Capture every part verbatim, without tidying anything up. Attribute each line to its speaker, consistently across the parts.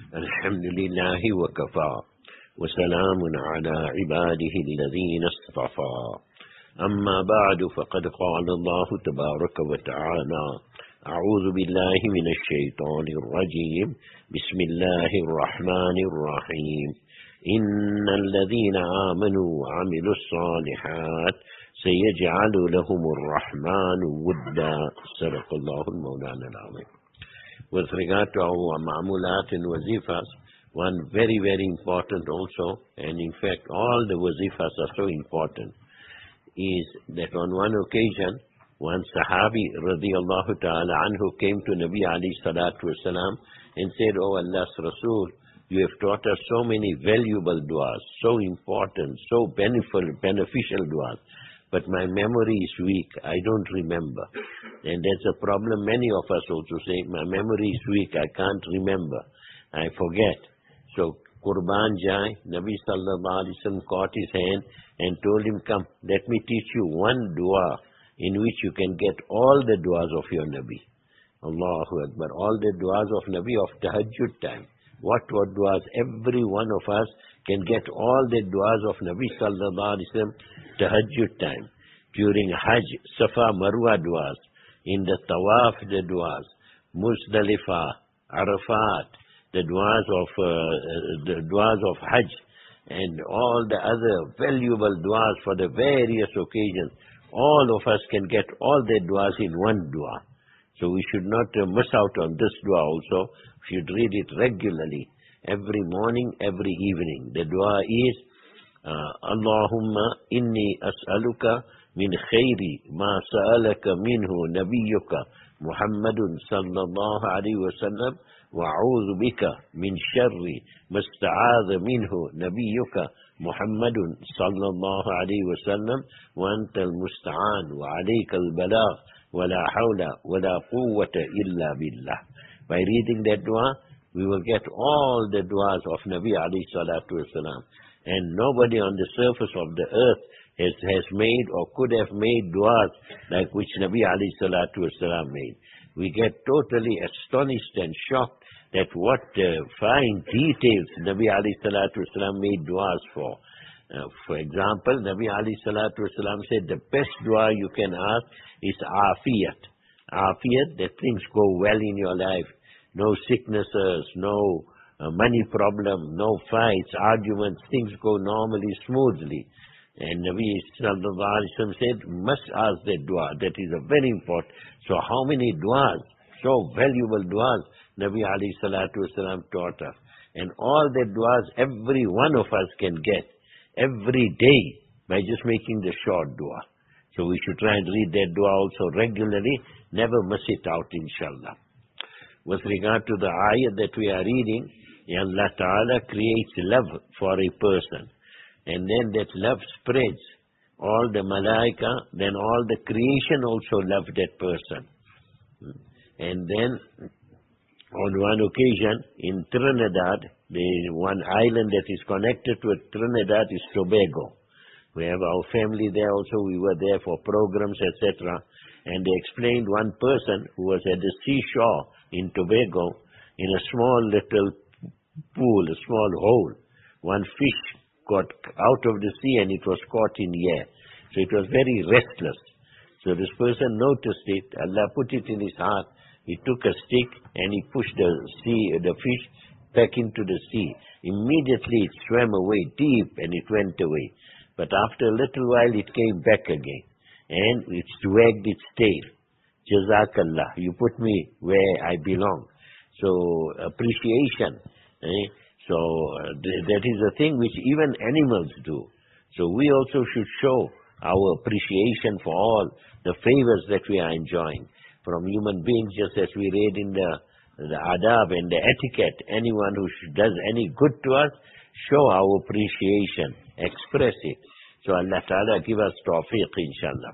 Speaker 1: الحمد لله وكفى وسلام على عباده الذين اصطفى أما بعد فقد قال الله تبارك وتعالى أعوذ بالله من الشيطان الرجيم بسم الله الرحمن الرحيم إن الذين آمنوا وعملوا الصالحات سيجعل لهم الرحمن ودا صدق الله المولانا العظيم. With regard to our ma'mulat and wazifas, one very, very important also, and in fact all the wazifas are so important, is that on one occasion, one sahabi radiallahu ta'ala anhu came to Nabi alayhi salatu wasalam and said, "Oh Allah's Rasul, you have taught us so many valuable du'as, so important, so beneficial, beneficial du'as. But my memory is weak. I don't remember." And that's a problem. Many of us also say, my memory is weak. I can't remember. I forget. So, Qurban Jai, Nabi sallallahu alaihi wasallam caught his hand and told him, "Come, let me teach you one dua in which you can get all the duas of your Nabi." Allahu Akbar. All the duas of Nabi of Tahajjud time. What what duas? Every one of us can get all the duas of Nabi sallallahu alaihi wasallam Tahajjud time. During Hajj, Safa, Marwa duas. In the Tawaf, the duas. Muzdalifah, Arafat, the duas of uh, the duas of Hajj, and all the other valuable duas for the various occasions. All of us can get all the duas in one dua. So we should not uh, miss out on this dua also. We should read it regularly, every morning, every evening. The dua is, uh, Allahumma inni as'aluka min khayri ma sa'alaka minhu nabiyyuka Muhammadun sallallahu alayhi wa sallam wa a'udhu bika min sharri ma ista'adha minhu nabiyyuka Muhammadun sallallahu alayhi wa sallam wa anta al-musta'an wa alayka al-balagh wa la hawla wa la quwwata illa billah. By reading that dua, we will get all the duas of Nabi alayhi salatu wasalam. And nobody on the surface of the earth has, has made or could have made duas like which Nabi alayhi salatu wasalam made. We get totally astonished and shocked that what uh, fine details Nabi alayhi salatu wasalam made duas for. Uh, for example, Nabi alayhi salatu wasalam said the best dua you can ask is afiyat. Afiyat, that things go well in your life. No sicknesses, no uh, money problem, no fights, arguments, things go normally, smoothly. And Nabi sallallahu alaihi wasallam said, must ask that dua. That is a very important. So how many duas, so valuable duas, Nabi alayhi salatu wasallam taught us. And all the duas, every one of us can get every day by just making the short dua. So we should try and read that dua also regularly, never miss it out, inshallah. With regard to the ayat that we are reading, Allah Ta'ala creates love for a person. And then that love spreads. All the malaika, then all the creation also love that person. And then, on one occasion, in Trinidad, the one island that is connected to Trinidad is Tobago. We have our family there also. We were there for programs, et cetera. And they explained one person who was at the seashore in Tobago, in a small little pool, a small hole. One fish got out of the sea and it was caught in the air. So it was very restless. So this person noticed it. Allah put it in his heart. He took a stick and he pushed the sea, the fish back into the sea. Immediately it swam away deep and it went away. But after a little while it came back again. And it wagged its tail. Jazakallah, you put me where I belong. So appreciation. Eh? So uh, th that is a thing which even animals do. So we also should show our appreciation for all the favors that we are enjoying from human beings, just as we read in the, the adab and the etiquette. Anyone who does any good to us, show our appreciation, express it. So Allah Ta'ala give us tawfiq, inshallah.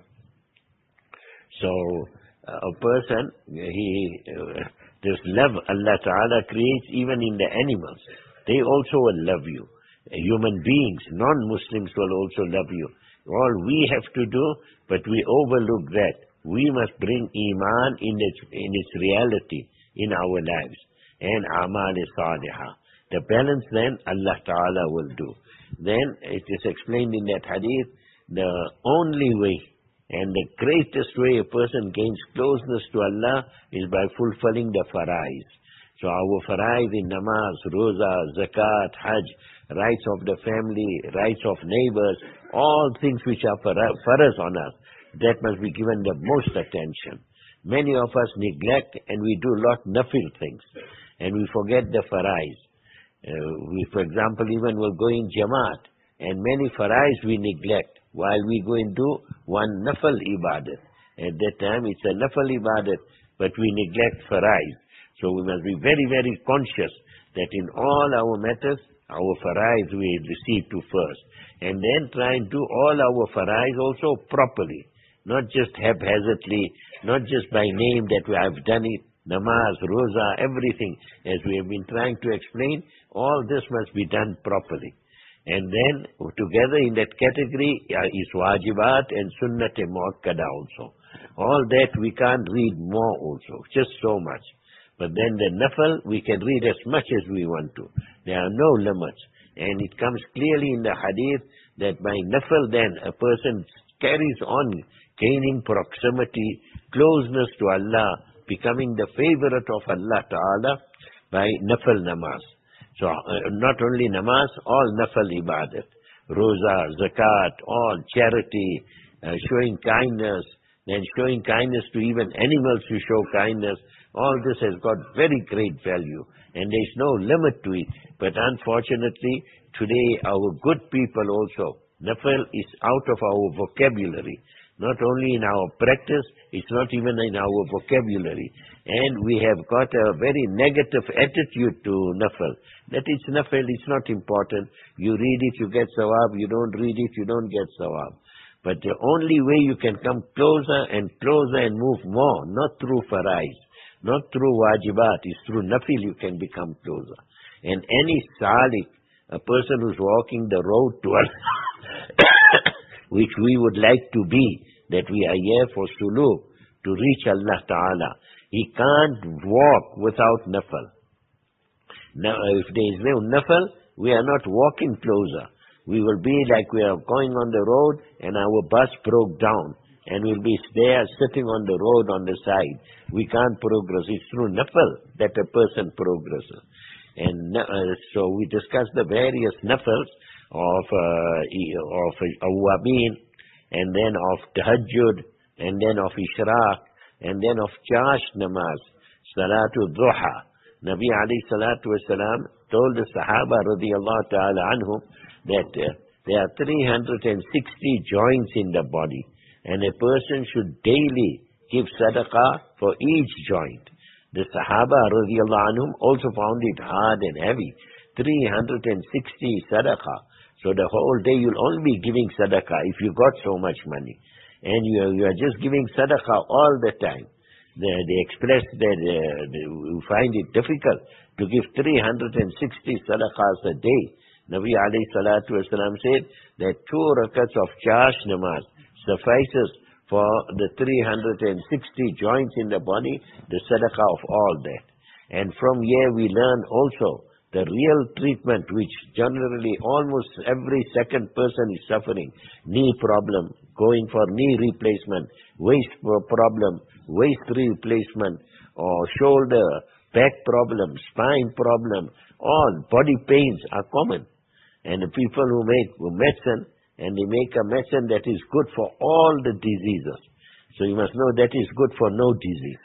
Speaker 1: So uh, a person, he, uh, this love Allah Ta'ala creates even in the animals. They also will love you. Human beings, non-Muslims will also love you. All we have to do, but we overlook that. We must bring Iman in its, in its reality in our lives. and amal salihah. The balance then Allah Ta'ala will do. Then it is explained in that hadith, the only way and the greatest way a person gains closeness to Allah is by fulfilling the farais. So our farais in namaz, roza, zakat, hajj, rights of the family, rights of neighbors, all things which are farais on us, that must be given the most attention. Many of us neglect and we do lot nafil things and we forget the farais. Uh, we, for example, even will go in Jamaat and many farais we neglect while we go and do one nafal ibadat. At that time it's a nafal ibadat, but we neglect farais. So we must be very, very conscious that in all our matters, our farais we receive to first. And then try and do all our farais also properly. Not just haphazardly, not just by name that we have done it, namaz, roza, everything, as we have been trying to explain, all this must be done properly. And then together in that category uh, is wajibat and sunnat muakkada also. All that we can't read more also, just so much. But then the nafal, we can read as much as we want to. There are no limits. And it comes clearly in the hadith that by nafal then a person carries on gaining proximity, closeness to Allah, becoming the favorite of Allah Ta'ala by nafal namaz. So uh, not only namaz, all nafal ibadat, roza, zakat, all charity, uh, showing kindness, then showing kindness to even animals who show kindness, all this has got very great value and there is no limit to it. But unfortunately, today our good people also, nafal is out of our vocabulary. Not only in our practice, it's not even in our vocabulary. And we have got a very negative attitude to nafal. That it's nafal, it's not important. You read it, you get sawab. You don't read it, you don't get sawab. But the only way you can come closer and closer and move more, not through farais, not through wajibat, is through nafil you can become closer. And any salik, a person who's walking the road to Allah, which we would like to be, that we are here for suluk, to reach Allah Ta'ala. He can't walk without nafal. Now, if there is no nafal, we are not walking closer. We will be like we are going on the road and our bus broke down and we'll be there sitting on the road on the side. We can't progress. It's through nafal that a person progresses. And uh, so we discussed the various nafals of uh, of awabin, and then of tahajjud, and then of ishraq, and then of chash namaz, salatul duha. Nabi alayhi salatu wasalam told the Sahaba radiyallahu ta'ala anhum that uh, there are three hundred sixty joints in the body, and a person should daily give sadaqah for each joint. The Sahaba radiyallahu anhum also found it hard and heavy, three hundred sixty sadaqah. So the whole day you'll only be giving sadaqah if you got so much money. And you are, you are just giving sadaqah all the time. They, they express that uh, they, you find it difficult to give three hundred sixty sadaqahs a day. Nabi alayhi salatu wasalam said that two rakats of chash namaz suffices for the three hundred sixty joints in the body, the sadaqah of all that. And from here we learn also the real treatment which generally almost every second person is suffering. Knee problem, going for knee replacement, waist problem, waist replacement, or shoulder, back problem, spine problem, all body pains are common. And the people who make medicine, and they make a medicine that is good for all the diseases. So you must know that is good for no disease.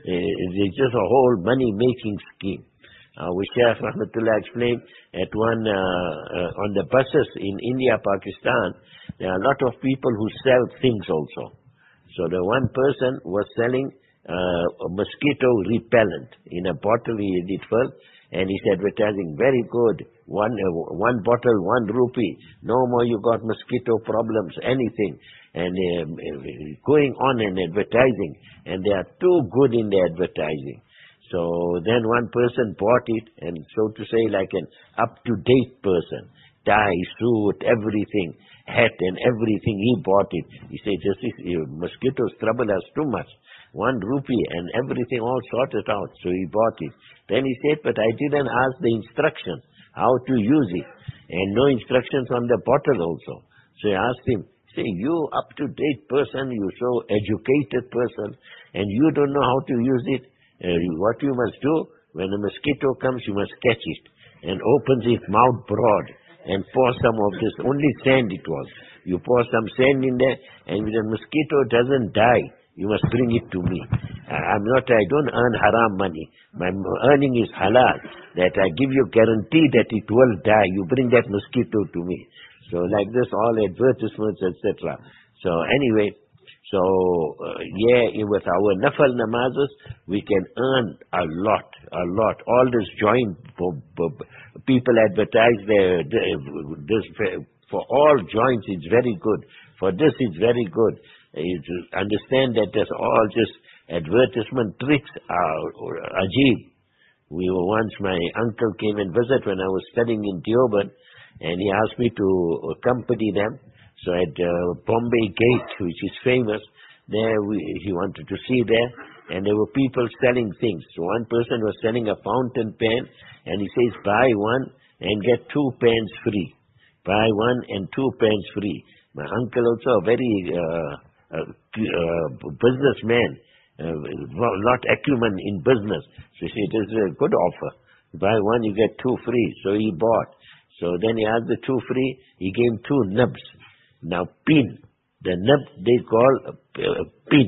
Speaker 1: It's just a whole money-making scheme. Our Shaykh Rahmatullah explained at one, uh, uh, on the buses in India, Pakistan, there are a lot of people who sell things also. So the one person was selling uh, a mosquito repellent in a bottle he did full, and he's advertising, very good, one uh, one bottle, one rupee, no more you got mosquito problems, anything. And um, going on and advertising, and they are too good in the advertising. So then one person bought it, and so to say like an up-to-date person, tie, suit, everything, hat and everything. He bought it. He said, just this, uh, mosquitoes trouble us too much. One rupee and everything all sorted out. So he bought it. Then he said, but I didn't ask the instructions, how to use it. And no instructions on the bottle also. So I asked him, say, you up-to-date person, you so educated person, and you don't know how to use it. Uh, what you must do, when a mosquito comes, you must catch it and opens its mouth broad and pour some of this, only sand it was. You pour some sand in there, and if the mosquito doesn't die, you must bring it to me. I'm not, I don't earn haram money. My earning is halal. That I give you guarantee that it will die. You bring that mosquito to me. So like this, all advertisements, et cetera. So anyway, so uh, yeah, with our nafal namazes, we can earn a lot, a lot. All this joint, people advertise their, this, for all joints, it's very good. For this, it's very good. You understand that there's all just advertisement tricks are ajib. We were once, my uncle came and visit when I was studying in Deoband, and he asked me to accompany them. So at uh, Bombay Gate, which is famous, there we, he wanted to see there, and there were people selling things. So one person was selling a fountain pen, and he says, buy one and get two pens free. Buy one and two pens free. My uncle also a very uh, uh, uh, businessman, a uh, lot acumen in business. So he said, it is a good offer. Buy one, you get two free. So he bought. So then he asked the two free, he gave him two nubs. Now pin, the nub they call a, a pin.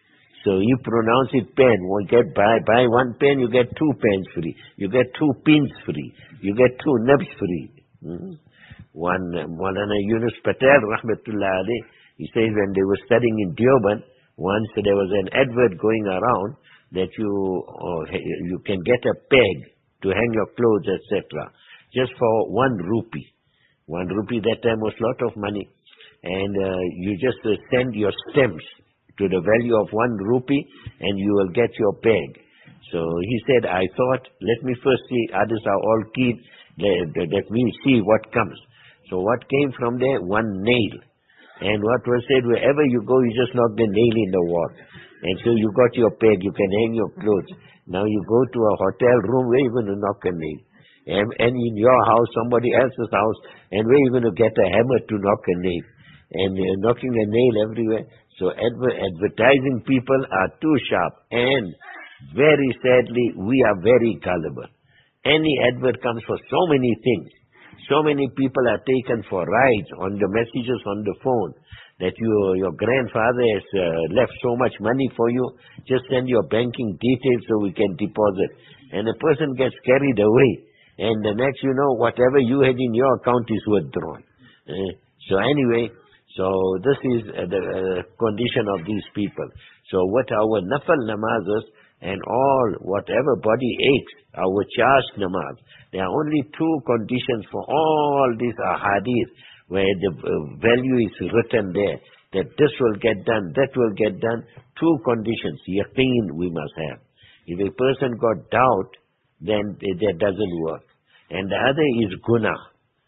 Speaker 1: So you pronounce it pen. One get buy buy one pen, you get two pens free. You get two pins free. You get two nubs free. Hmm? One uh, Maulana Yunus Patel, rahmatullah alayh, he says when they were studying in Deoband, once there was an advert going around that you uh, you can get a peg to hang your clothes, et cetera, just for one rupee. One rupee that time was lot of money, and uh, you just uh, send your stamps to the value of one rupee, and you will get your peg. So he said, I thought, let me first see, others are all keen, let, let me see what comes. So what came from there? One nail. And what was said, wherever you go, you just knock the nail in the wall. And so you got your peg, you can hang your clothes. Now you go to a hotel room, where you going to knock a nail? And, and in your house, somebody else's house, and where you going to get a hammer to knock a nail? And uh, knocking a nail everywhere. So adver advertising people are too sharp. And very sadly, we are very gullible. Any advert comes for so many things. So many people are taken for rides on the messages on the phone that you, your grandfather has uh, left so much money for you. Just send your banking details so we can deposit. And the person gets carried away. And the next you know, whatever you had in your account is withdrawn. Uh, so anyway, so this is uh, the uh, condition of these people. So what our nafal namazes and all, whatever body aches, our charged namaz, there are only two conditions for all these ahadith where the uh, value is written there, that this will get done, that will get done. Two conditions, yaqeen we must have. If a person got doubt, then that doesn't work. And the other is gunah.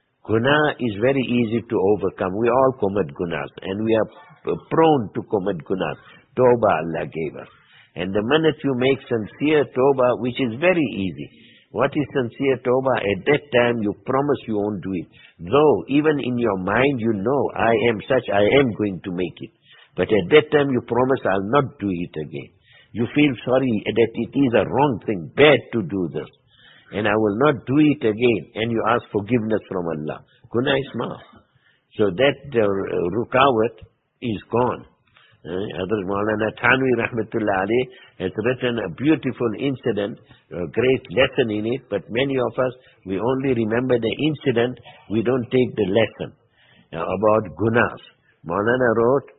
Speaker 1: Gunah is very easy to overcome. We all commit gunas, and we are prone to commit gunas. Tawbah Allah gave us. And the minute you make sincere tawbah, which is very easy. What is sincere tawbah? At that time you promise you won't do it. Though even in your mind you know, I am such, I am going to make it. But at that time you promise, I'll not do it again. You feel sorry that it is a wrong thing, bad to do this. And I will not do it again. And you ask forgiveness from Allah. Guna is maaf. So that uh, rukawat is gone. Uh, Hazrat Maulana Thanvi rahmatullah alayh has written a beautiful incident, a great lesson in it, but many of us, we only remember the incident, we don't take the lesson uh, about gunas. Maulana wrote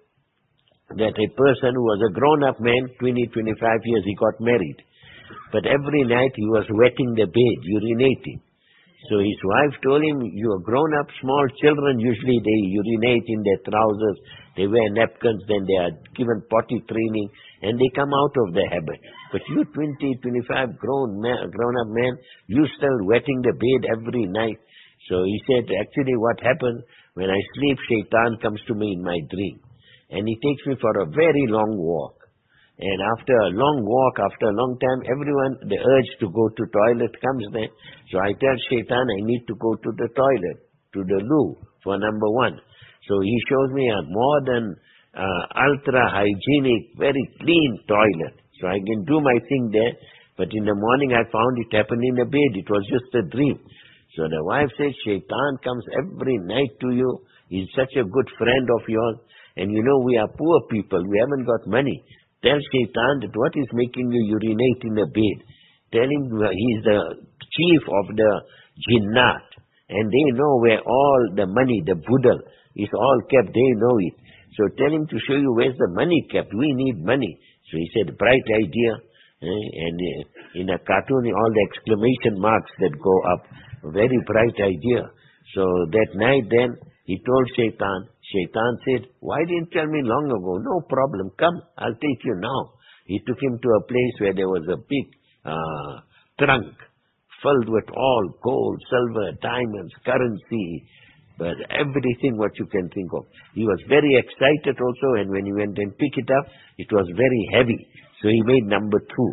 Speaker 1: that a person who was a grown-up man, twenty, twenty-five years, he got married. But every night he was wetting the bed, urinating. So his wife told him, you are grown up, small children, usually they urinate in their trousers, they wear napkins, then they are given potty training, and they come out of the habit. But you twenty, twenty-five grown man, grown up man, you still wetting the bed every night. So he said, actually what happens, when I sleep, Shaitan comes to me in my dream. And he takes me for a very long walk. And after a long walk, after a long time, everyone, the urge to go to toilet comes there. So I tell Shaitan, I need to go to the toilet, to the loo, for number one. So he shows me a modern, uh, ultra-hygienic, very clean toilet. So I can do my thing there. But in the morning I found it happened in the bed. It was just a dream. So the wife says, Shaitan comes every night to you. He's such a good friend of yours. And you know, we are poor people. We haven't got money. Tell Shaitan that what is making you urinate in the bed. Tell him he's the chief of the jinnat. And they know where all the money, the budal, is all kept. They know it. So tell him to show you where's the money kept. We need money. So he said, bright idea. Eh? And uh, in a cartoon, all the exclamation marks that go up. Very bright idea. So that night then, he told Shaitan. Shaitan said, why didn't you tell me long ago? No problem. Come, I'll take you now. He took him to a place where there was a big uh, trunk filled with all gold, silver, diamonds, currency, but everything what you can think of. He was very excited also, and when he went and picked it up, it was very heavy. So he made number two.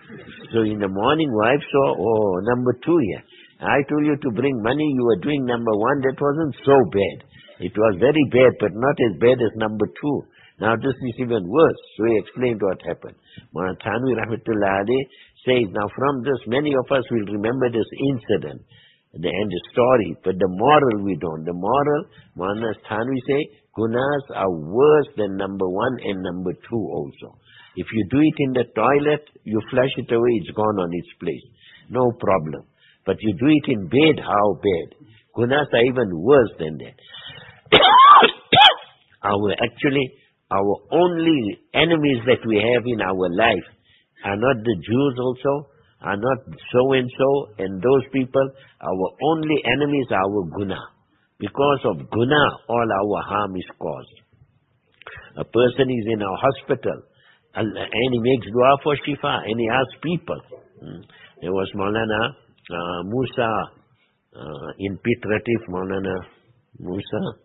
Speaker 1: So in the morning, wife saw, oh, number two here. I told you to bring money, you were doing number one. That wasn't so bad. It was very bad, but not as bad as number two. Now this is even worse. So he explained what happened. Maulana Thanvi Rahmatullah Alayh says, now from this, many of us will remember this incident the, and the story, but the moral we don't. The moral, Maulana Thanvi say, gunas are worse than number one and number two also. If you do it in the toilet, you flush it away, it's gone on its place. No problem. But you do it in bed, how bad? Gunas are even worse than that. our actually, our only enemies that we have in our life are not the Jews also, are not so-and-so, and those people. Our only enemies are our guna. Because of guna, all our harm is caused. A person is in a hospital, and he makes dua for shifa, and he asks people. There was Maulana uh, Musa uh, in Pit Ratif, Maulana Musa.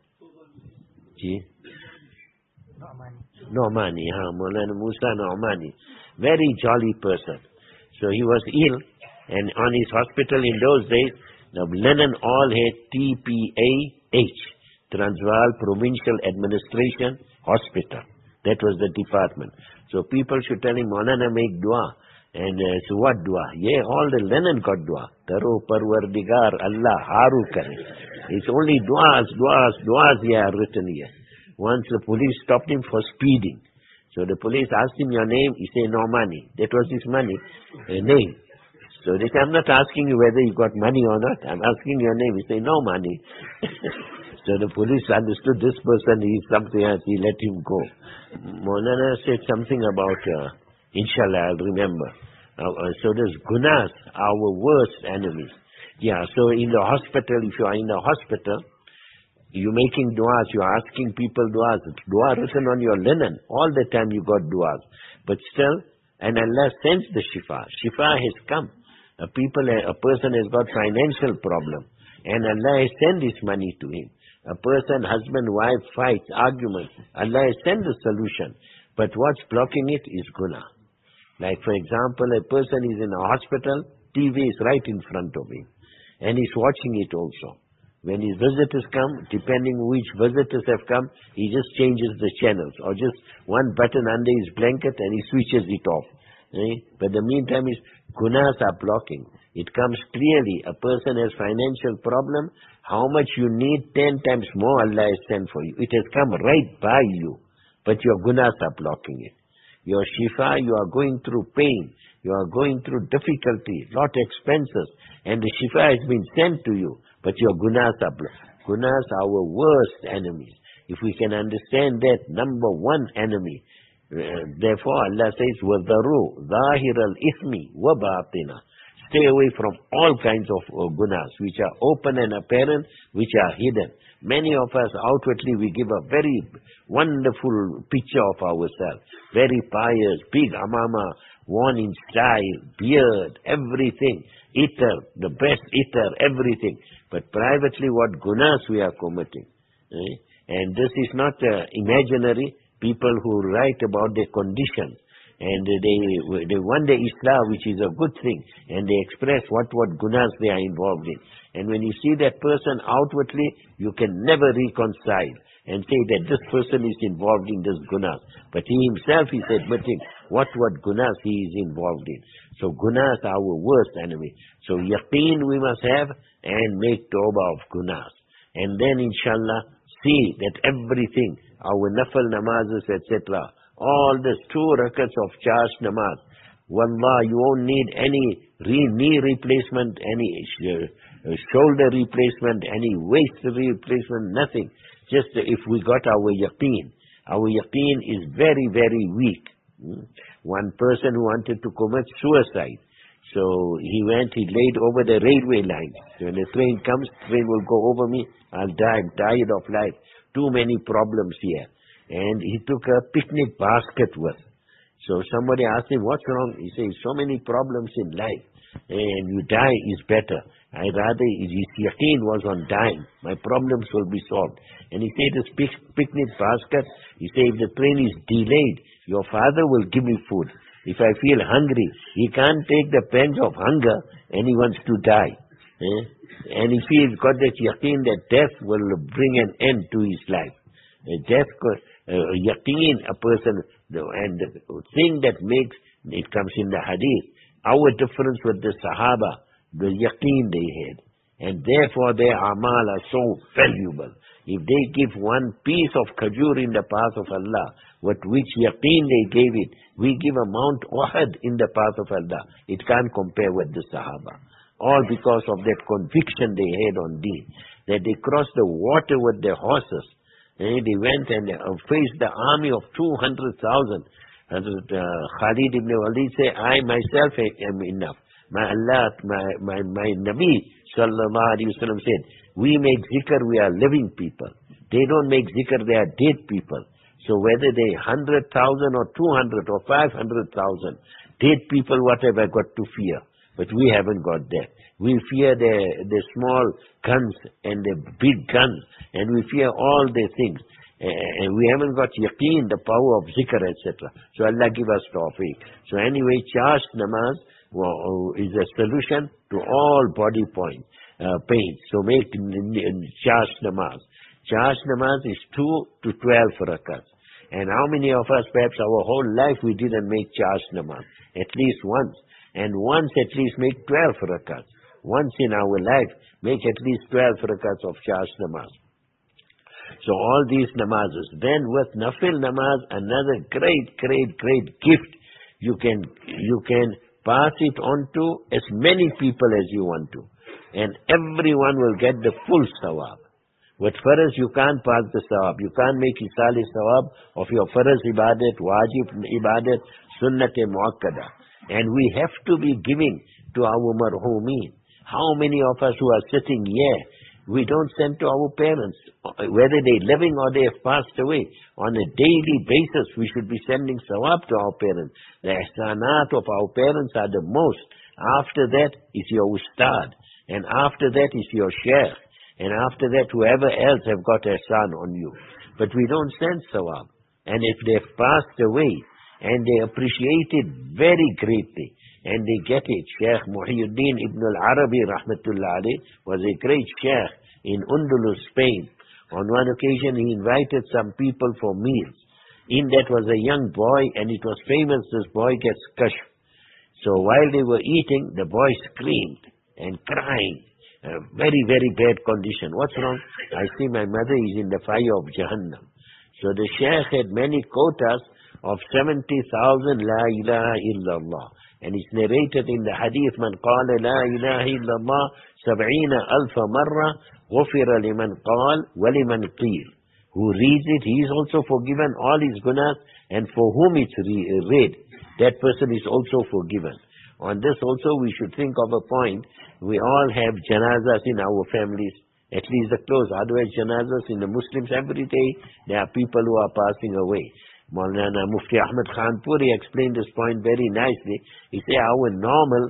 Speaker 1: Nomani, huh? Maulana Musa Nomani. Very jolly person. So he was ill, and on his hospital in those days, the linen all had T P A H, Transvaal Provincial Administration Hospital. That was the department. So people should tell him, Maulana, make dua. And uh, so what dua? Yeah, all the linen got dua. Taro Parwardigar Allah Haru Kare. It's only duas, duas, duas here are written here. Once the police stopped him for speeding. So the police asked him your name. He said, no money. That was his money, uh, name. So they said, I'm not asking you whether you got money or not. I'm asking your name. He said, no money. So the police understood this person is something else. He let him go. Maulana said something about, uh, inshallah, I'll remember. Uh, uh, so there's gunas, our worst enemies. Yeah, so in the hospital, if you are in the hospital, you're making du'as, you're asking people du'as. Du'a written on your linen. All the time you got du'as. But still, and Allah sends the shifa. Shifa has come. A people, a person has got financial problem. And Allah has sent his money to him. A person, husband, wife, fights, arguments. Allah has sent the solution. But what's blocking it is guna. Like for example, a person is in a hospital, T V is right in front of him. And he's watching it also. When his visitors come, depending which visitors have come, he just changes the channels. Or just one button under his blanket and he switches it off. Eh? But the meantime, his gunas are blocking. It comes clearly. A person has financial problem. How much you need, ten times more Allah has sent for you. It has come right by you. But your gunas are blocking it. Your shifa, you are going through pain. You are going through difficulty, lot expenses. And the shifa has been sent to you. But your gunas are blocked. Gunas are our worst enemies. If we can understand that, number one enemy. Uh, therefore Allah says, وَذَرُوا ظَاهِرَ الْإِثْمِ وَبَاطِنَ. Stay away from all kinds of uh, gunas, which are open and apparent, which are hidden. Many of us outwardly we give a very wonderful picture of ourselves. Very pious, big amama, worn in style, beard, everything, eater, the best eater, everything. But privately what gunas we are committing. Eh? And this is not uh, imaginary people who write about their conditions. And they they wonder Islam, which is a good thing, and they express what, what gunas they are involved in. And when you see that person outwardly, you can never reconcile and say that this person is involved in this gunas. But he himself is admitting what, what gunas he is involved in. So gunas are our worst enemy. So yaqeen we must have and make tawbah of gunas. And then inshallah see that everything, our nafal namazes, et cetera, all this two rakats of charge namaz, wallah, you won't need any re- knee replacement, any uh, shoulder replacement, any waist replacement, nothing. Just uh, if we got our yaqeen. Our yaqeen is very, very weak. Hmm? One person who wanted to commit suicide, so he went, he laid over the railway line. So when the train comes, train will go over me, I'll die, I'm tired of life. Too many problems here. And he took a picnic basket with. So somebody asked him, what's wrong? He says, so many problems in life. And you die is better. I rather, his yaqeen was on dying. My problems will be solved. And he said, this pic- picnic basket, he said, if the train is delayed, your father will give me food. If I feel hungry, he can't take the pangs of hunger and he wants to die. Eh? And if he's got that yaqeen that death will bring an end to his life. Uh, death, uh, yaqeen, a person, and the thing that makes, it comes in the hadith, our difference with the Sahaba, the yaqeen they had. And therefore their amal are so valuable. If they give one piece of khajur in the path of Allah, with which yaqeen they gave it, we give a Mount Uhud in the path of Allah. It can't compare with the Sahaba. All because of that conviction they had on deen. That they crossed the water with their horses. And they went and uh, faced the army of two hundred thousand. Hazrat uh, Khalid ibn Walid say, I myself am enough. My Allah, my, my, my Nabi sallallahu alayhi wa sallam said, we make zikr, we are living people. They don't make zikr, they are dead people. So whether they one hundred thousand or two hundred or five hundred thousand, dead people, what have I got to fear? But we haven't got that. We fear the, the small guns and the big guns, and we fear all the things. And we haven't got yaqeen, the power of zikr, et cetera. So Allah give us tawfiq. So anyway, charged namaz well, is a solution to all body point, uh, pain. So make charged namaz. Charged namaz is two to twelve rakats. And how many of us, perhaps our whole life, we didn't make charged namaz? At least once. And once at least make twelve rakats. Once in our life, make at least twelve rakats of charged namaz. So all these namazes. Then with nafil namaz, another great, great, great gift. You can, you can pass it on to as many people as you want to. And everyone will get the full sawab. With faraz, you can't pass the sawab. You can't make isali sawab of your faraz ibadat, wajib ibadat, sunnat muakkada. And we have to be giving to our marhumeen. How many of us who are sitting here, we don't send to our parents, whether they're living or they have passed away. On a daily basis, we should be sending sawab to our parents. The ihsanat of our parents are the most. After that is your ustad. And after that is your sheikh. And after that, whoever else have got ihsan on you. But we don't send sawab. And if they've passed away, and they appreciate it very greatly, and they get it. Sheikh Muhyiddin Ibn al-Arabi rahmatullah alayh was a great sheikh in Undulus, Spain. On one occasion he invited some people for meals. In that was a young boy, and it was famous this boy gets kashf. So while they were eating, the boy screamed and crying. A very, very bad condition. What's wrong? I see my mother is in the fire of Jahannam. So the sheikh had many quotas of seventy thousand La ilaha illallah. And it's narrated in the hadith, Man qala la ilaha illallah sab'ina alfa marra ghufira liman qal wa liman qeel. Who reads it, he is also forgiven all his gunas, and for whom it's re- read, that person is also forgiven. On this also we should think of a point. We all have janazas in our families, at least the close. Otherwise janazas in the Muslims every day, there are people who are passing away. Maulana Mufti Ahmad Khan Puri explained this point very nicely. He said our normal,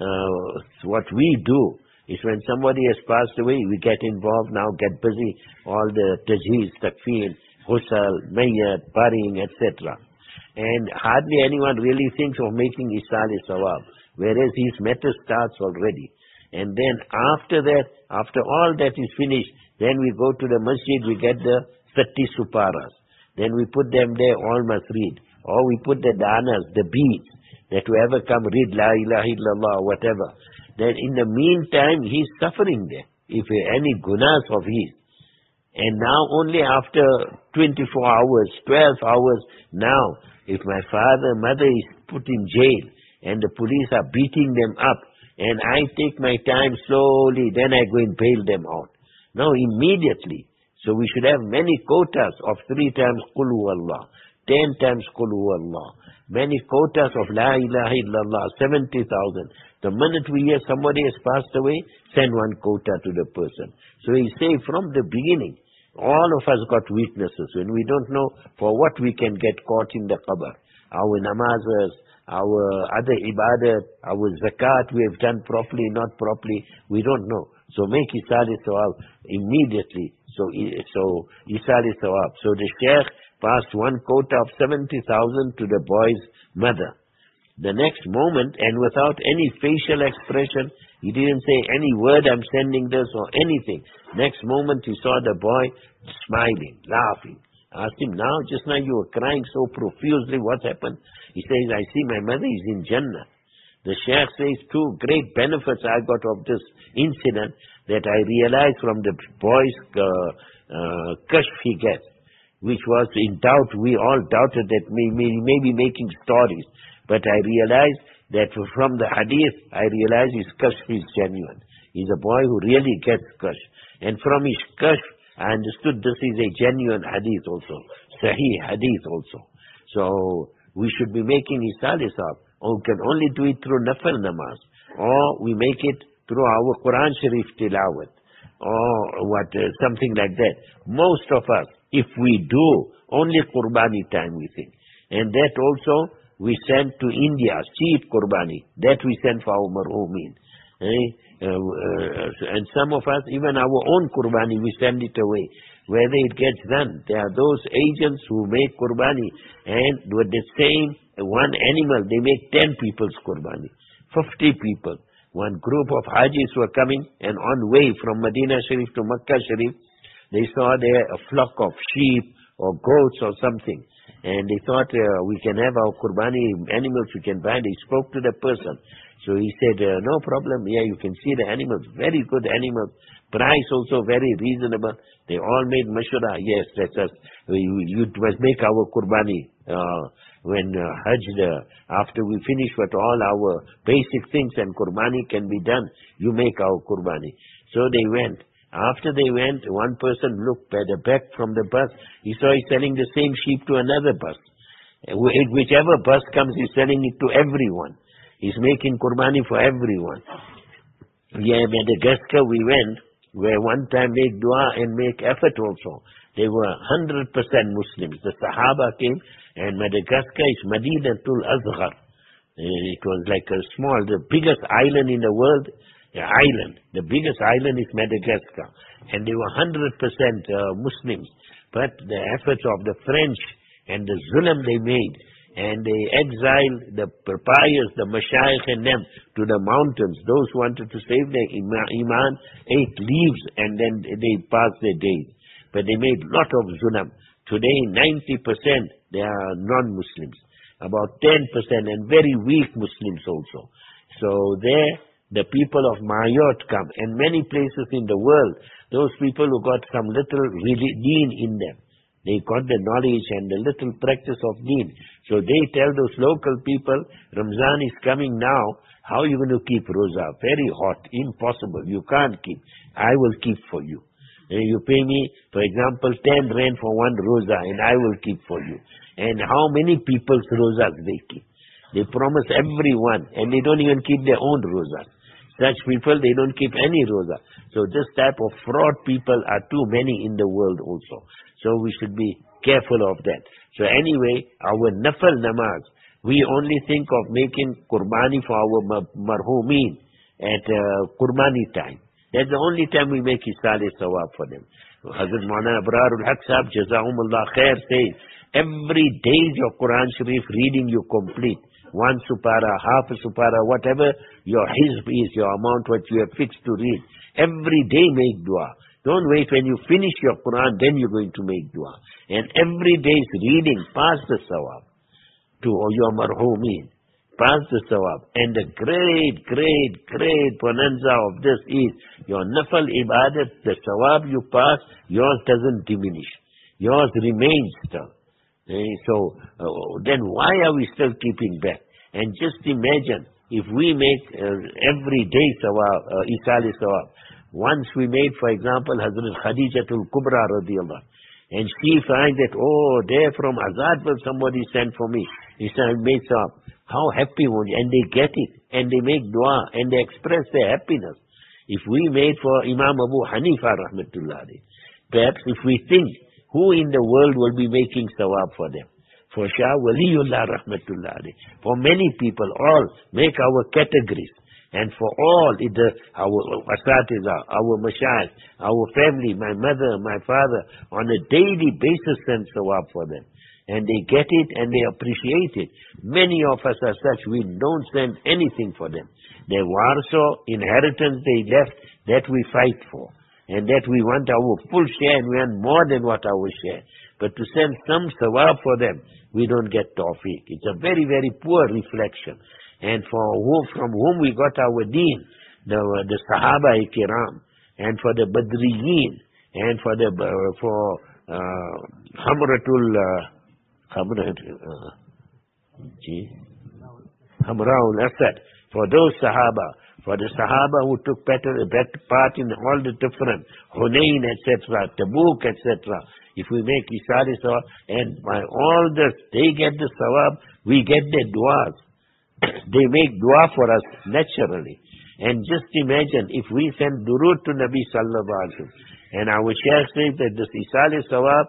Speaker 1: uh, what we do is when somebody has passed away, we get involved now, get busy, all the tajheez, takfeen, ghusl, mayyat, burying, et cetera. And hardly anyone really thinks of making Isal-e-Sawab, whereas his matter starts already. And then after that, after all that is finished, then we go to the masjid, we get the thirty suparas. Then we put them there, all must read. Or we put the danas, the beads, that whoever come read La ilaha illallah, whatever. Then in the meantime, he's suffering there. If any gunas of his. And now only after twenty-four hours, twelve hours, now, if my father, mother is put in jail, and the police are beating them up, and I take my time slowly, then I go and bail them out. No, immediately. So we should have many quotas of three times Qul Huwallah, ten times Qul Huwallah, many quotas of La ilaha illallah, seventy thousand. The minute we hear somebody has passed away, send one quota to the person. So he say from the beginning, all of us got weaknesses when we don't know for what we can get caught in the qabr. Our namazas, our other ibadat, our zakat we have done properly, not properly, we don't know. So make Isal-e-Sawab immediately. So, so Isal-e-Sawab. So the Sheikh passed one quota of seventy thousand to the boy's mother. The next moment, and without any facial expression, he didn't say any word, I'm sending this or anything. Next moment he saw the boy smiling, laughing. Asked him, now, just now you were crying so profusely, what happened? He says, I see my mother is in Jannah. The Shaykh says, two great benefits I got of this incident that I realized from the boy's uh, uh, kashf he gets, which was in doubt, we all doubted that he may, may be making stories. But I realized that from the hadith, I realized his kashf is genuine. He's a boy who really gets kashf. And from his kashf, I understood this is a genuine hadith also. Sahih hadith also. So, we should be making Isal-e-Sawab. Or we can only do it through nafal namaz. Or we make it through our Quran Sharif tilawat. Or what, uh, something like that. Most of us, if we do, only Qurbani time we think. And that also, we send to India, cheap Qurbani. That we send for our marhumin. Eh? Uh, uh, and some of us, even our own Qurbani, we send it away. Whether it gets done, there are those agents who make Qurbani, and with the same one animal, they make ten people's Qurbani, fifty people. One group of Hajis were coming, and on way from Medina Sharif to Makkah Sharif, they saw there a flock of sheep or goats or something. And they thought, uh, we can have our Qurbani animals, we can buy. They spoke to the person. So he said, uh, no problem, yeah, you can see the animals, very good animals. Price also very reasonable. They all made mashura, yes, that's us. You, you must make our Qurbani uh, when uh, Hajj, uh, after we finish with all our basic things and Qurbani can be done, you make our Qurbani. So they went. After they went, one person looked at the back from the bus. He saw he's selling the same sheep to another bus. Whichever bus comes, he's selling it to everyone. He's making Qurbani for everyone. Yeah, Madagascar we went, where one time make dua and make effort also. They were one hundred percent Muslims. The Sahaba came, and Madagascar is Madinatul Azghar. It was like a small, the biggest island in the world. The island, the biggest island is Madagascar, and they were one hundred percent uh, Muslims. But the efforts of the French and the zulm they made, and they exiled the pious, the mashayikh and them to the mountains. Those who wanted to save their iman ate leaves and then they passed their days. But they made lot of zulm. Today, ninety percent they are non-Muslims, about ten percent and very weak Muslims also. So there, the people of Mayotte come, and many places in the world, those people who got some little deen in them. They got the knowledge and the little practice of deen. So they tell those local people, Ramzan is coming now, how are you going to keep Roza? Very hot, impossible, you can't keep. I will keep for you. And you pay me, for example, ten rand for one Roza, and I will keep for you. And how many people's Rozas they keep? They promise everyone, and they don't even keep their own Rozas. Such people, they don't keep any roza. So this type of fraud people are too many in the world also. So we should be careful of that. So anyway, our nafal namaz, we only think of making qurbani for our marhumeen at uh, qurbani time. That's the only time we make isal sawab for them. Hazrat Maulana Abrarul Haq Sahab, Jazahumullah Khair, says, every day your Quran Sharif reading you complete. One supara, half a supara, whatever your hizb is, your amount what you have fixed to read. Every day make dua. Don't wait when you finish your Quran, then you're going to make dua. And every day's reading, pass the sawab to your marhumeen. Pass the sawab. And the great, great, great bonanza of this is your nafal ibadat, the sawab you pass, yours doesn't diminish. Yours remains still. Eh, so, uh, then why are we still keeping back? And just imagine, if we make uh, every day sawab, uh, isali sawab. Once we made, for example, Hazrat Khadijatul Kubra radiallahu, and she finds that, oh, there from Azad will somebody sent for me. He said, I made sawab. How happy would you? And they get it, and they make dua, and they express their happiness. If we made for Imam Abu Hanifa rahmatullah, perhaps if we think, who in the world will be making sawab for them? For Shah Waliullah rahmatullah. For many people, all make our categories. And for all, the, our asatiza, our mashayikh, our family, my mother, my father, on a daily basis send sawab for them. And they get it and they appreciate it. Many of us are such, we don't send anything for them. Their warso, inheritance they left, that we fight for. And that we want our full share and we want more than what our share. But to send some sawab for them, we don't get tawfiq. It's a very, very poor reflection. And for whom, from whom we got our deen, the, the Sahaba Kiram, and for the Badriyin, and for the, uh, for, uh, Hamratul, uh, Hamratul, uh, gee, Hamraul Asad, for those Sahaba, for the Sahaba who took better, better part in all the different, Hunayn, et cetera, Tabuk, et cetera. If we make Isari Sawab, and by all this, they get the Sawab, we get their du'as. They make dua for us naturally. And just imagine if we send durud to Nabi sallallahu alaihi wasallam, and our Shaykh says that this Isali Sawab,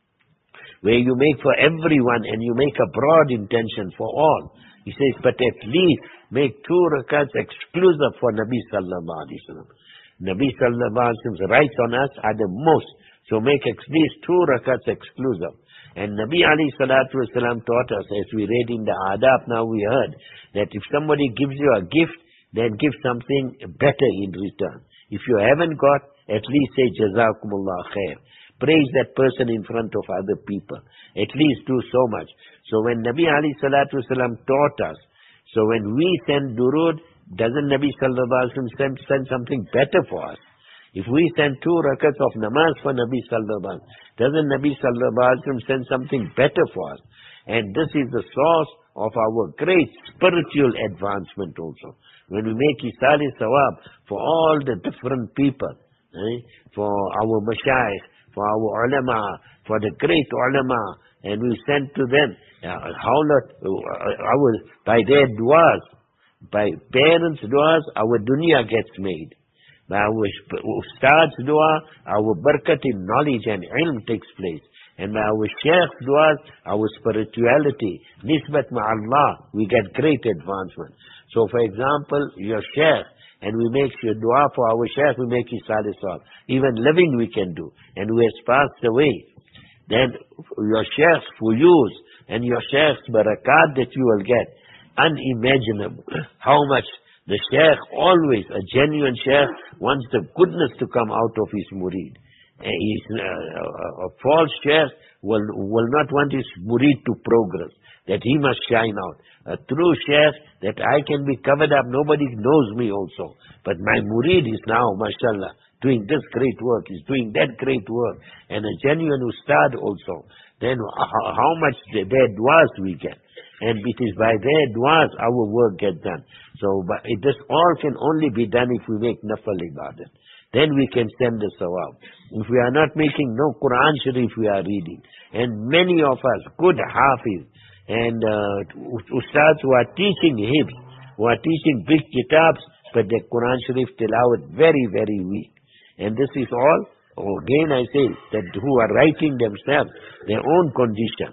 Speaker 1: where you make for everyone and you make a broad intention for all. He says, but at least make two rakats exclusive for Nabi sallallahu alaihi wasallam. Nabi sallallahu alaihi wasallam's rights on us are the most. So make at least two rakats exclusive. And Nabi alayhi salatu wasalam taught us, as we read in the adab now we heard, that if somebody gives you a gift, then give something better in return. If you haven't got, at least say Jazakumullah khair. Praise that person in front of other people. At least do so much. So when Nabi alayhi salatu wasalam taught us, so when we send durud, doesn't Nabi sallallahu alaihi wasallam send, send something better for us? If we send two rakats of namaz for Nabi sallallahu alaihi wasallam, doesn't Nabi sallallahu alaihi wasallam send something better for us? And this is the source of our great spiritual advancement also. When we make Isali Sawab for all the different people, eh, for our mashayikh, for our ulama, for the great ulama, and we send to them, uh, how not, uh, our, by their du'as, by parents' du'as, our dunya gets made. By our ustad's dua, our barakat in knowledge and ilm takes place. And by our sheikh's duas, our spirituality, nisbat ma'allah, we get great advancement. So for example, your sheikh, and we make your dua for our sheikh, we make his salisal. Even living we can do. And who has passed away, then your sheikh's fuyuz, and your sheikh's barakat that you will get, unimaginable. How much the sheikh always, a genuine sheikh, wants the goodness to come out of his murid. He's, uh, a false sheikh will, will not want his murid to progress, that he must shine out. A true sheikh, that I can be covered up, nobody knows me also. But my murid is now, mashallah, doing this great work, is doing that great work. And a genuine ustad also. Then how, how much their duas we get. And it is by their duas our work gets done. So but it, this all can only be done if we make nafal ibadat. Then we can send the sawab. If we are not making no Quran Sharif we are reading. And many of us, good hafiz, and uh, ustads who are teaching hifz, who are teaching big kitabs, but the Quran Sharif tilawat very, very weak. And this is all, again I say, that who are writing themselves, their own condition.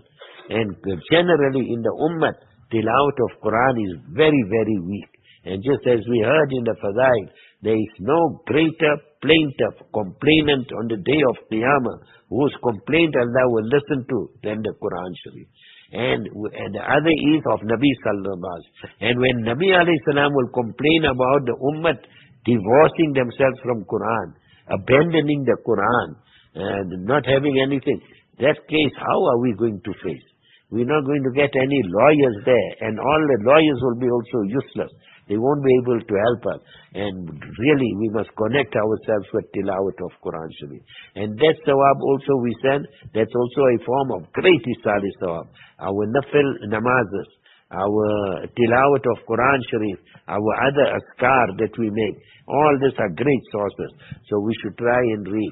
Speaker 1: And generally in the ummah, tilawat of Quran is very, very weak. And just as we heard in the Fadail, there is no greater plaintiff, complainant on the day of Qiyamah, whose complaint Allah will listen to than the Quran Sharif. And, and the other is of Nabi Sallallahu Alaihi Wasallam. And when Nabi Alayhi Salam will complain about the ummah divorcing themselves from Quran, abandoning the Quran, and not having anything, that case, how are we going to face? We're not going to get any lawyers there, and all the lawyers will be also useless. They won't be able to help us. And really, we must connect ourselves with tilawat of Quran Sharif. And that sawab also we said, that's also a form of great isali sawab. Our nafil namazes, our tilawat of Quran Sharif, our other askar that we make, all these are great sources. So we should try and read.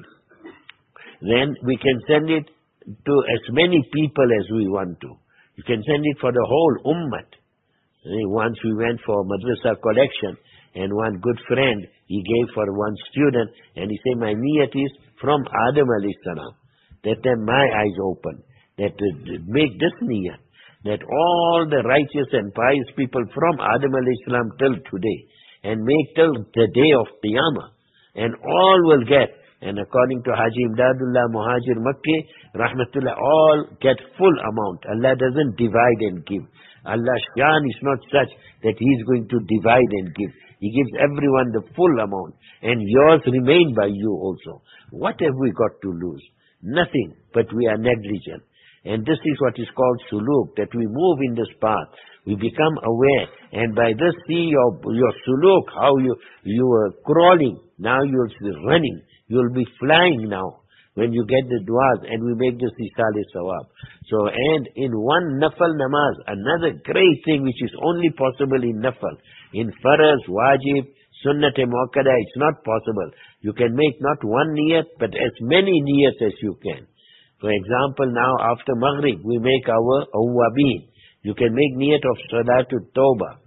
Speaker 1: Then we can send it to as many people as we want to. You can send it for the whole ummah. Once we went for madrasa collection, and one good friend, he gave for one student, and he said, my niyat is from Adam alayhi salam. That then my eyes open. That uh, make this niyat. That all the righteous and pious people from Adam alayhi salam till today, and make till the day of Qiyamah, and all will get. And according to Haji Imdadullah Muhajir Makki, Rahmatullah, all get full amount. Allah doesn't divide and give. Allah's shan is not such that He is going to divide and give. He gives everyone the full amount. And yours remain by you also. What have we got to lose? Nothing, but we are negligent. And this is what is called suluk, that we move in this path. We become aware. And by this see your, your suluk, how you, you are crawling. Now you're running. You'll be flying now when you get the du'as, and we make this isali sawab. So, and in one nafal namaz, another great thing which is only possible in nafal. In faraz, wajib, sunnat e muakkada, it's not possible. You can make not one niyat, but as many niyats as you can. For example, now after Maghrib, we make our awwabin. You can make niyat of Salatul Tawbah.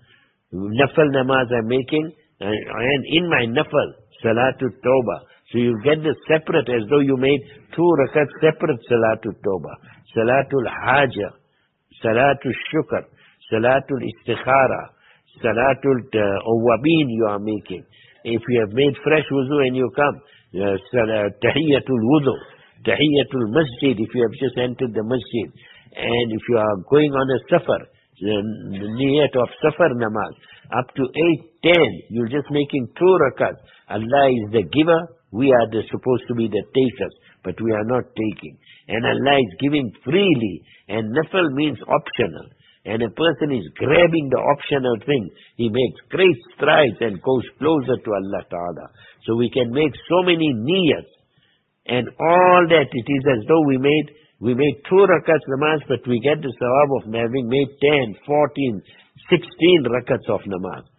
Speaker 1: Nafal namaz I'm making, and in my nafal, Salatul Tawbah. So you get this separate, as though you made two rakat separate Salatul Tawbah. Salatul Haja, Salatul Shukr, Salatul Istikhara, Salatul Awwabin you are making. If you have made fresh wuzu and you come, uh, Tahiyyatul Wudu, Tahiyyatul Masjid, if you have just entered the masjid. And if you are going on a safar, the niyat of safar namaz, up to eight, ten, you're just making two rakat. Allah is the giver. We are the, supposed to be the takers, but we are not taking. And Allah is giving freely, and nafal means optional. And a person is grabbing the optional thing. He makes great strides and goes closer to Allah Ta'ala. So we can make so many niyats, and all that it is as though we made, we made two rakats namaz, but we get the sawab of having made ten, fourteen, sixteen rakats of namaz.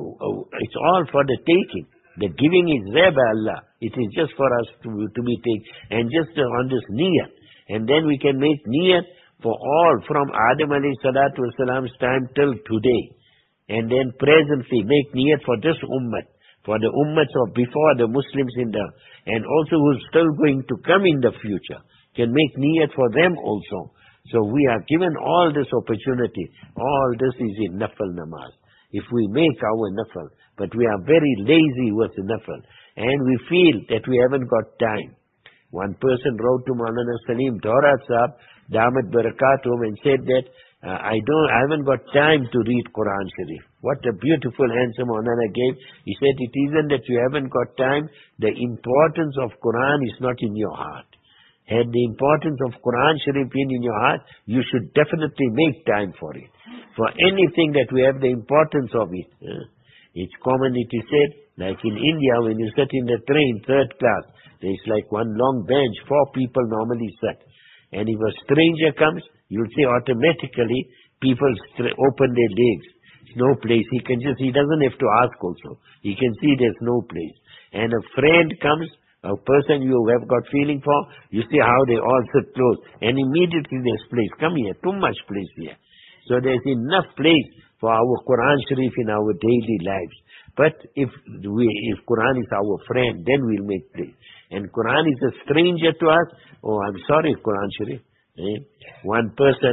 Speaker 1: It's all for the taking. The giving is there by Allah. It is just for us to, to be taken. And just uh, on this niyat. And then we can make niyat for all from Adam alayhi salatu wasalam's time till today. And then presently make niyat for this ummah. For the ummahs of before, the Muslims in the, and also who's still going to come in the future. Can make niyat for them also. So we are given all this opportunity. All this is in nafal namaz. If we make our nafal, but we are very lazy with nafal, and we feel that we haven't got time. One person wrote to Maulana Salim Daurat Sahab, Damat Barakatum, and said that, uh, I don't, I haven't got time to read Quran Sharif. What a beautiful answer Maulana gave. He said, it isn't that you haven't got time, the importance of Quran is not in your heart. Had the importance of Quran Sharif been in your heart, you should definitely make time for it. For anything that we have the importance of it. Uh, it's common, it is said, like in India, when you sit in the train, third class, there's like one long bench, four people normally sit. And if a stranger comes, you'll see automatically people open their legs. There's no place. He can just, he doesn't have to ask also. He can see there's no place. And a friend comes, a person you have got feeling for, you see how they all sit close. And immediately there's place. Come here, too much place here. So there's enough place for our Quran Sharif in our daily lives. But if we, if Quran is our friend, then we'll make place. And Quran is a stranger to us. Oh, I'm sorry, Quran Sharif. Eh? One person,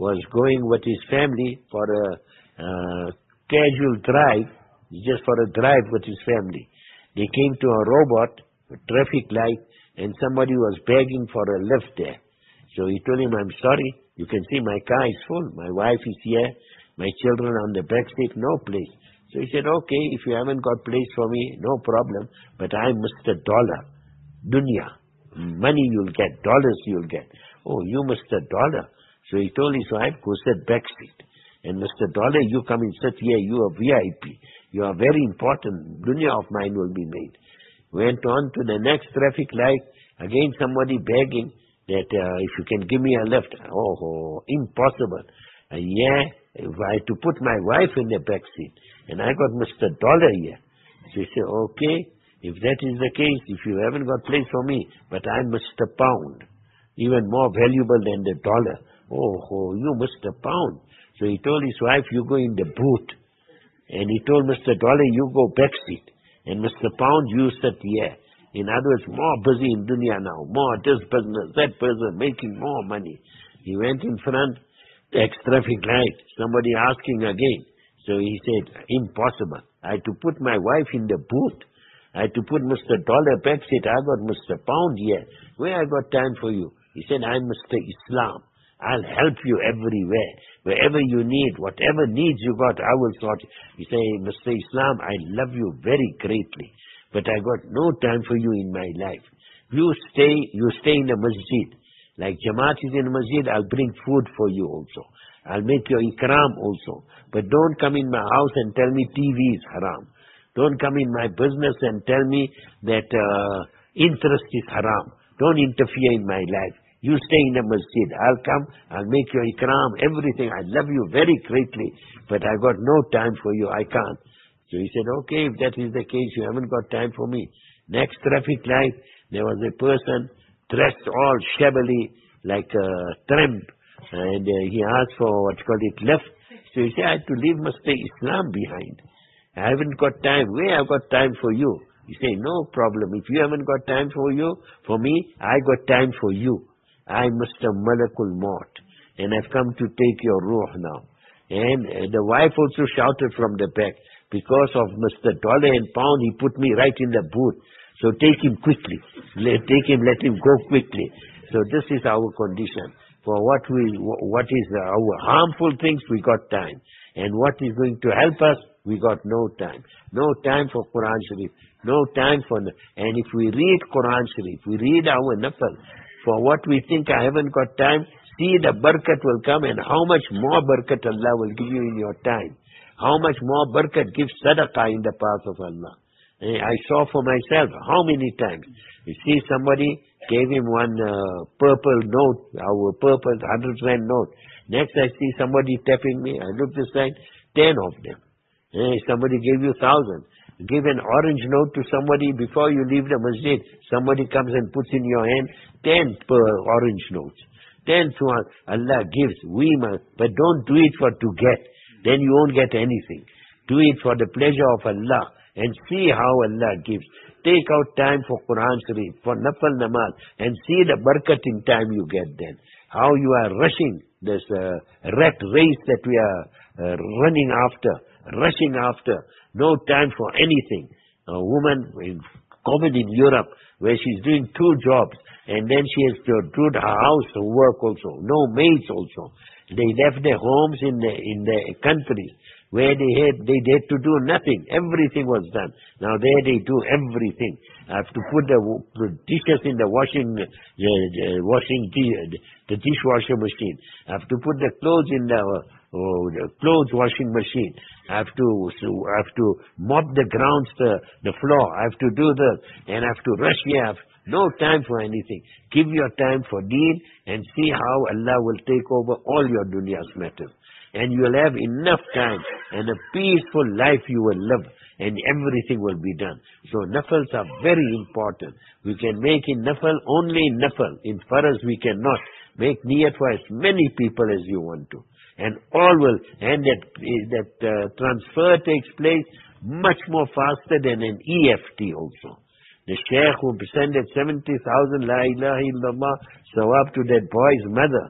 Speaker 1: was going with his family for a uh, casual drive, just for a drive with his family. They came to a robot, a traffic light, and somebody was begging for a lift there. So he told him, I'm sorry, you can see my car is full. My wife is here, my children on the back seat, no place. So he said, okay, if you haven't got place for me, no problem, but I'm Mister Dollar, dunya. Money you'll get, dollars you'll get. Oh, you Mister Dollar. So he told his wife, go sit back seat. And Mister Dollar, you come and sit here, you are V I P. You are very important. Dunya of mine will be made. Went on to the next traffic light. Again somebody begging that uh, if you can give me a lift. Oh, oh impossible. Uh, yeah, if I had to put my wife in the back seat. And I got Mister Dollar here. So he said, okay, if that is the case, if you haven't got place for me, but I'm Mister Pound, even more valuable than the dollar. Oh, oh, you Mister Pound. So he told his wife, you go in the booth. And he told Mister Dollar, you go back seat. And Mister Pound, you sit here. In other words, more busy in dunya now. More this business, that person, making more money. He went in front, next traffic light. Somebody asking again. So he said, impossible. I had to put my wife in the booth. I had to put Mister Dollar back seat. I got Mister Pound here. Where I got time for you? He said, I'm Mister Islam. I'll help you everywhere. Wherever you need, whatever needs you got, I will sort it. He said, Mister Islam, I love you very greatly, but I got no time for you in my life. You stay, you stay in the masjid. Like Jamaat is in the masjid, I'll bring food for you also. I'll make your ikram also. But don't come in my house and tell me T V is haram. Don't come in my business and tell me that uh, interest is haram. Don't interfere in my life. You stay in the masjid. I'll come, I'll make your ikram, everything. I love you very greatly, but I got no time for you. I can't. So he said, okay, if that is the case, you haven't got time for me. Next traffic light, there was a person dressed all shabbily like a tramp, and uh, he asked for what's called it left. So he said, I had to leave Mister Islam behind. I haven't got time. Where I've got time for you? He said, no problem. If you haven't got time for you, for me, I got time for you. I'm Mister Malakul Maut, and I've come to take your ruh now. And uh, the wife also shouted from the back, because of Mister Dollar and Pound, he put me right in the booth. So take him quickly. Let, take him, let him go quickly. So this is our condition. For what we, what is our harmful things, we got time. And what is going to help us, we got no time. No time for Quran Sharif. No time for, and if we read Quran Sharif, we read our nafal, for what we think I haven't got time, see the barakat will come, and how much more barakat Allah will give you in your time. How much more barakat gives sadaqah in the path of Allah. I saw for myself how many times. You see somebody gave him one uh, purple note, our purple hundred rand note. Next I see somebody tapping me. I look this side, ten of them. Hey, somebody gave you thousand. Give an orange note to somebody before you leave the masjid. Somebody comes and puts in your hand ten per orange notes. Ten to Allah gives. We must, but don't do it for to get. Then you won't get anything. Do it for the pleasure of Allah and see how Allah gives. Take out time for Quran Sharif, for Nafal Namaz, and see the barakat in time you get then. How you are rushing this uh, rat race that we are uh, running after, rushing after. No time for anything. A woman in common in Europe where she's doing two jobs, and then she has to do her house work also. No maids also. They left their homes in the in the countries where they had they had to do nothing. Everything was done. Now there they do everything. I have to put the, the dishes in the washing uh, uh, washing the, the dishwasher machine. I have to put the clothes in the, uh, the clothes washing machine. I have to so I have to mop the grounds, the the floor. I have to do this, and I have to rush here. No time for anything. Give your time for deen and see how Allah will take over all your dunya's matters. And you will have enough time and a peaceful life you will live, and everything will be done. So nafals are very important. We can make in nafal only in nafal. In faraz we cannot. Make niyat for as many people as you want to. And all will, and that, that uh, transfer takes place much more faster than an E F T also. The Shaykh who presented seventy thousand La ilaha illallah sawab to that boy's mother,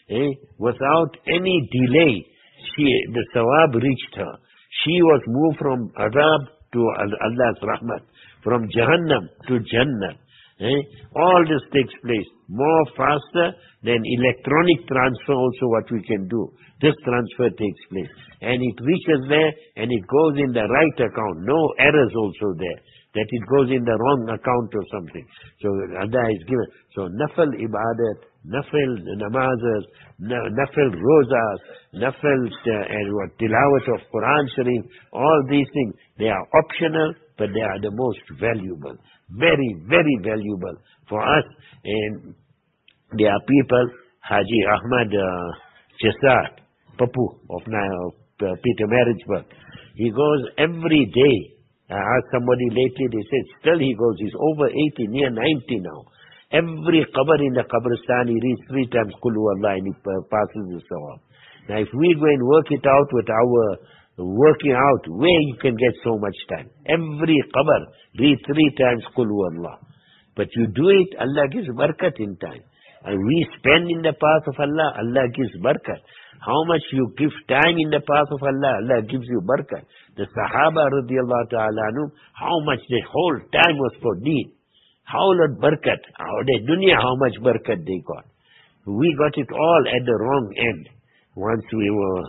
Speaker 1: eh, without any delay, she, the sawab reached her. She was moved from Adab to Allah's Rahmat, from Jahannam to Jannah. Eh? All this takes place more faster than electronic transfer also what we can do. This transfer takes place. And it reaches there and it goes in the right account. No errors also there. That it goes in the wrong account or something. So Allah is given. So nafal ibadat, nafal namazas, nafal rozas, nafal uh, and what tilawat of Quran Sharif, all these things, they are optional, but they are the most valuable. Very, very valuable for us. And there are people, Haji Ahmad uh, Chesat, Papu of uh, Peter Maritzburg. He goes every day. I asked somebody lately, they said still he goes, he's over eighty, near ninety now. Every qabr in the qabristan, he reads three times Qul Huwallah and he passes the sawab. Now if we go and work it out with our working out, where you can get so much time. Every qabr, read three times Qul Huwallah. But you do it, Allah gives barakat in time. And we spend in the path of Allah, Allah gives barakat. How much you give time in the path of Allah, Allah gives you barakat. The Sahaba radiallahu ta'ala anhum, how much the whole time was for deen. How lot barakat. How the dunya, how much barakat they got. We got it all at the wrong end. Once we were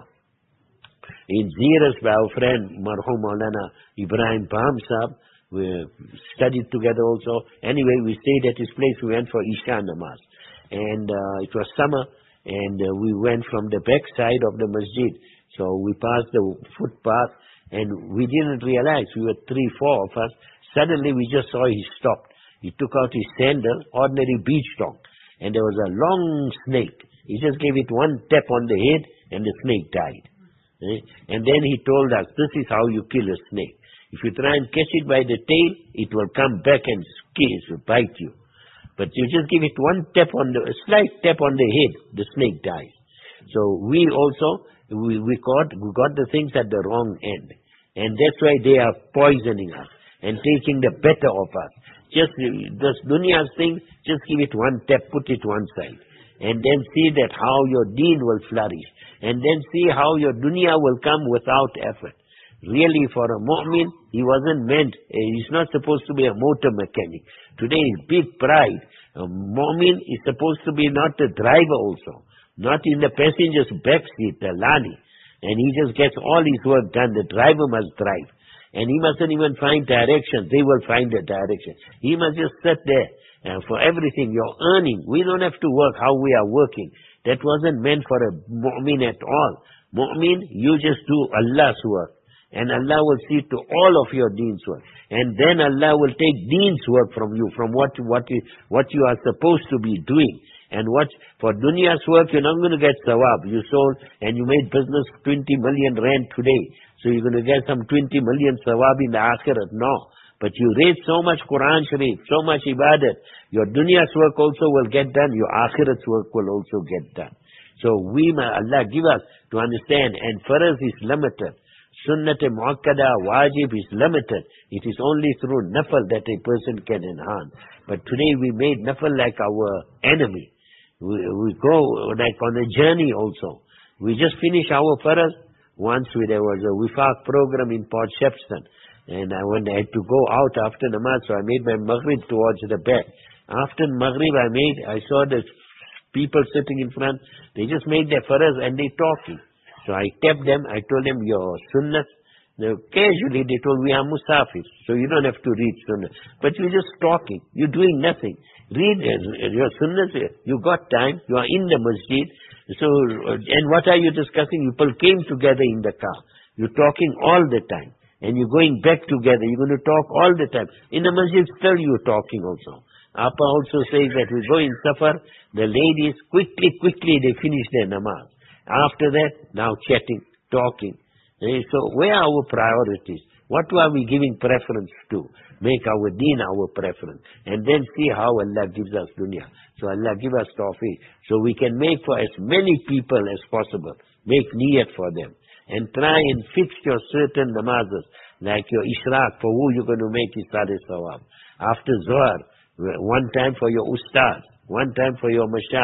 Speaker 1: in Zeerus by our friend Marhum Maulana Ibrahim Paham Sahab, we studied together also. Anyway, we stayed at his place, we went for Isha Namaz. And uh, it was summer, and uh, we went from the back side of the masjid. So we passed the footpath, and we didn't realize, we were three, four of us. Suddenly we just saw he stopped. He took out his sandal, ordinary beach dog, and there was a long snake. He just gave it one tap on the head, and the snake died. Eh? And then he told us, this is how you kill a snake. If you try and catch it by the tail, it will come back and kiss, bite you. But you just give it one tap on the, a slight tap on the head, the snake dies. So we also, we, we got, we got the things at the wrong end. And that's why they are poisoning us and taking the better of us. Just this dunya's thing, just give it one tap, put it one side. And then see that how your deen will flourish. And then see how your dunya will come without effort. Really, for a mu'min, he wasn't meant, he's not supposed to be a motor mechanic. Today, big pride. A mu'min is supposed to be not the driver also. Not in the passenger's back seat, the lani. And he just gets all his work done. The driver must drive. And he mustn't even find direction. They will find the direction. He must just sit there. And for everything, you're earning. We don't have to work how we are working. That wasn't meant for a mu'min at all. Mu'min, you just do Allah's work. And Allah will see to all of your deen's work. And then Allah will take deen's work from you, from what, what, you, what you are supposed to be doing. And what, for dunya's work, you're not going to get sawab. You sold and you made business twenty million rand today. So you're going to get some twenty million sawab in the akhirat. No. But you read so much Quran Sharif, so much ibadat. Your dunya's work also will get done. Your akhirat's work will also get done. So we, Allah give us to understand. And farz is limited. Sunnat muakkada, wajib is limited. It is only through nafal that a person can enhance. But today we made nafal like our enemy. We, we go like on a journey also. We just finish our farz. Once we, there was a wifaq program in Port Shepstone. And I, when I had to go out after namaz, so I made my maghrib towards the back. After maghrib I made, I saw the people sitting in front. They just made their farz and they talking. So I tapped them, I told them your sunnah. Now, casually they told, we are musafir, so you don't have to read sunnah. But you're just talking, you're doing nothing. Read your sunnah, you got time, you are in the masjid. So, and what are you discussing? People came together in the car. You're talking all the time. And you're going back together, you're going to talk all the time. In the masjid still you're talking also. Appa also says that we go in safar, the ladies quickly, quickly they finish their namaz. After that, now chatting, talking. So where are our priorities? What are we giving preference to? Make our deen our preference. And then see how Allah gives us dunya. So Allah give us tawfiq. So we can make for as many people as possible. Make niyat for them. And try and fix your certain namazes. Like your ishraq, for who you're going to make ishtihad sawab. After Zohar, one time for your ustad. One time for your mashayikh.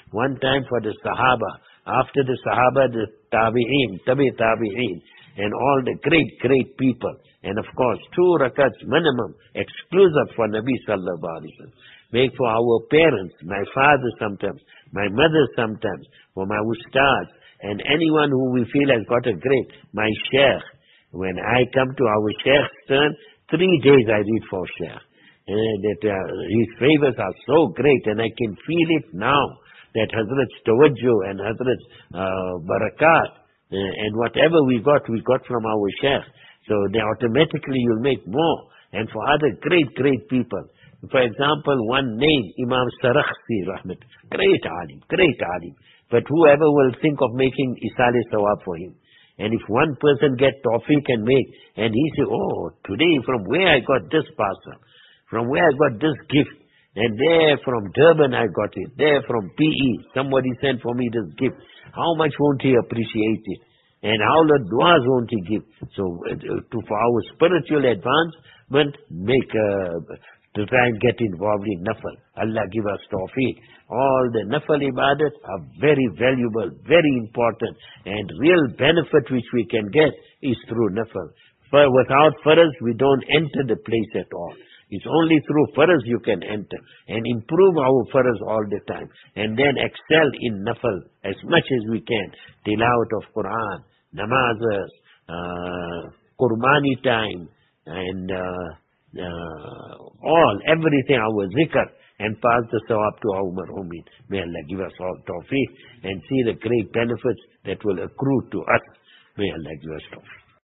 Speaker 1: one time for the Sahaba. After the Sahaba, the Tabi'een, Tabi Tabi'een, and all the great, great people. And of course, two rakats minimum, exclusive for Nabi Sallallahu Alaihi Wasallam. Make for our parents, my father sometimes, my mother sometimes, for my ustads, and anyone who we feel has got a great, my sheikh. When I come to our sheikh's turn, three days I read for sheikh. Uh, that uh, his favors are so great, and I can feel it now, that Hazrat's tawajjuh and Hazrat's uh, barakat, uh, and whatever we got, we got from our sheikh. So then automatically you'll make more. And for other great, great people. For example, one name, Imam Sarakhsi, Rahmat, great alim, great alim. But whoever will think of making Isale Sawab for him. And if one person get tawfiq and make, and he say, oh, today from where I got this parcel, from where I got this gift, and there from Durban I got it, there from P E, somebody sent for me this gift. How much won't he appreciate it? And how the du'as won't he give? So uh, to, for our spiritual advancement, make uh, to try and get involved in nafal. Allah give us tawfiq. All the nafal ibadat are very valuable, very important, and real benefit which we can get is through nafal. For without faraz, we don't enter the place at all. It's only through faraz you can enter and improve our faraz all the time, and then excel in nafal as much as we can. Tilawat of Quran, namazas, uh, Qurbani time, and uh, uh, all, everything, our zikr, and pass the sawab to our marhumin. May Allah give us all tawfiq and see the great benefits that will accrue to us. May Allah give us tawfiq.